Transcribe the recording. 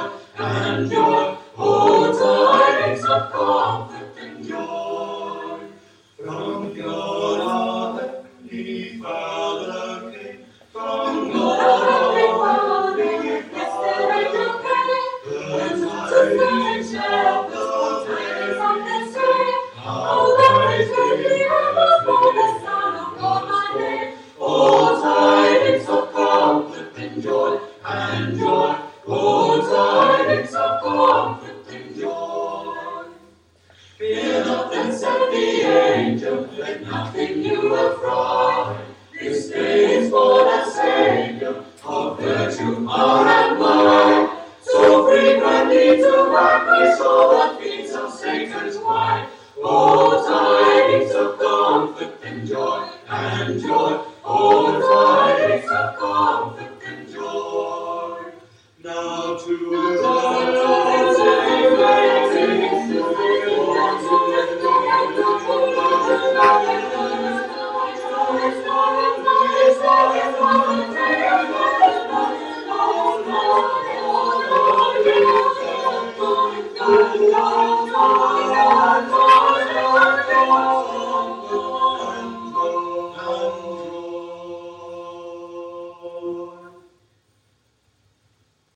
joy, and joy. Oh, tidings of comfort and joy. From God our heavenly Father came, from God our heavenly Father came, the tidings of the praise of the same. Oh, that is good, for the Son of God my name. Oh, tidings of comfort and joy, and joy. Oh, tidings of comfort and joy. Fear not, then said the angel, let nothing you affright. This day is born a Saviour, of virtue, power, and might. So frequently to vanquish all the feats of Satan's might. Oh, tidings of comfort and joy, and joy. Oh, tidings of comfort and joy. Now to the